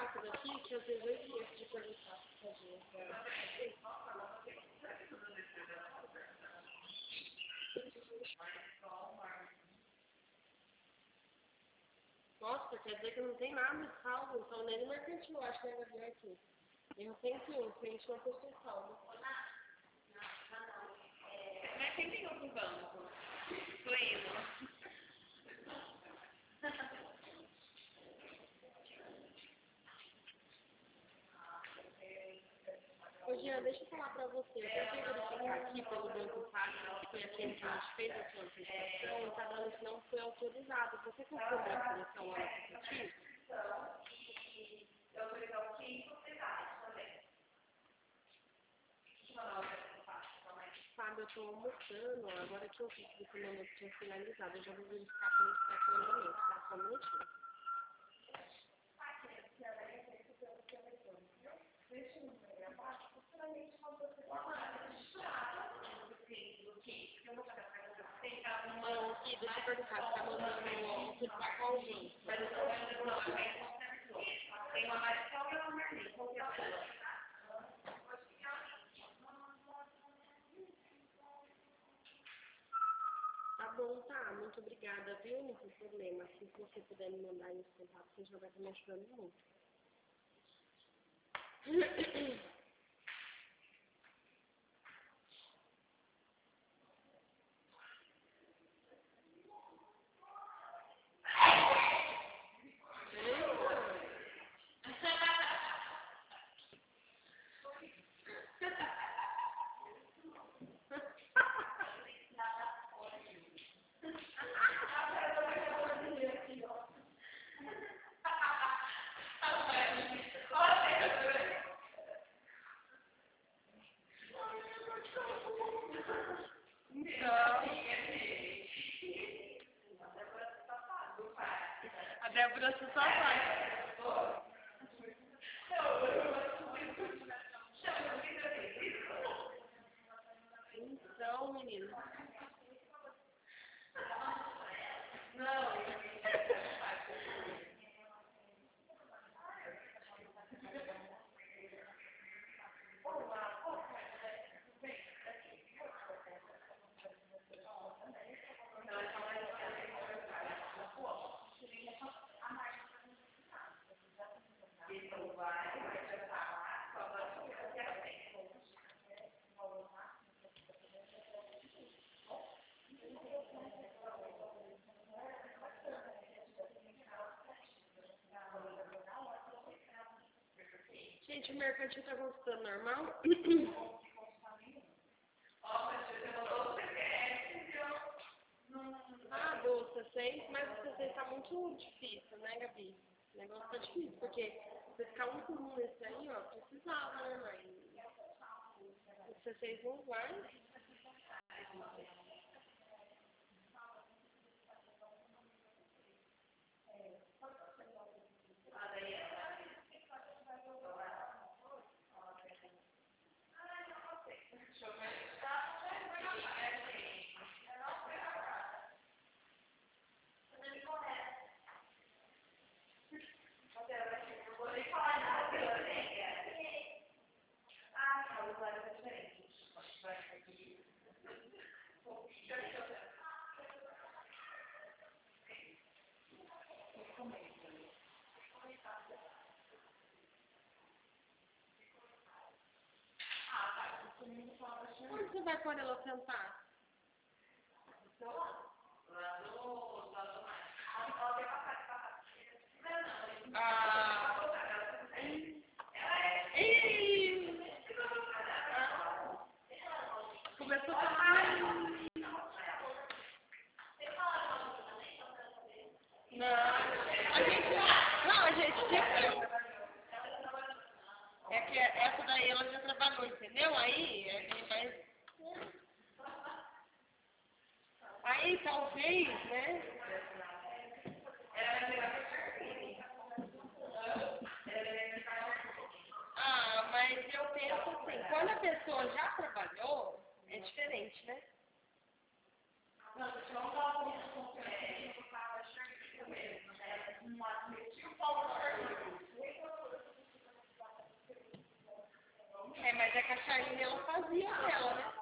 rápido aqui que às vezes eu esqueço de perguntar. Nossa, quer dizer que não tem nada de saldo, então nem no mercantil, eu acho que é Gabriel aqui. Erro 101, o cliente não postou saldo. Mas quem tem outro banco? Tô indo. Ô Jean, deixa eu falar pra você, eu tentei verificar aqui pelo Banco Pátria, que foi aquele que a gente fez a sua antecipação, e tá dando que não foi autorizado. Você confirmou a solução lá no aplicativo? Fábio, eu tô almoçando, agora que eu vi que você mandou que tinha finalizado, eu já vou verificar como está aqui no momento, tá? Só um minutinho. Não, aqui, deixa eu perguntar, você tá mandando tudo pra qual gente? Tem uma Maricel e uma Marli. Qual que é a sua? Tá bom, tá, muito obrigada, viu? Não tem problema. Se você puder me mandar aí os contatos, você já vai estar me ajudando muito. A Débora se só faz. Então, menino. Gente, o mercantil tá voltando normal? Ah, do C6, mas o C6 tá muito difícil, né, Gabi? O negócio tá difícil, porque você ficar um por um nesse aí, ó, precisava, né, mas o C6 não vai. Onde você vai pôr ela sentar? Começou a falar. Não, a gente viu. É que essa daí ela já trabalhou, entendeu? Aí a gente vai. Aí talvez, né? Ah, mas eu penso assim, quando a pessoa já trabalhou, é diferente, né? Aline, ela fazia dela, né?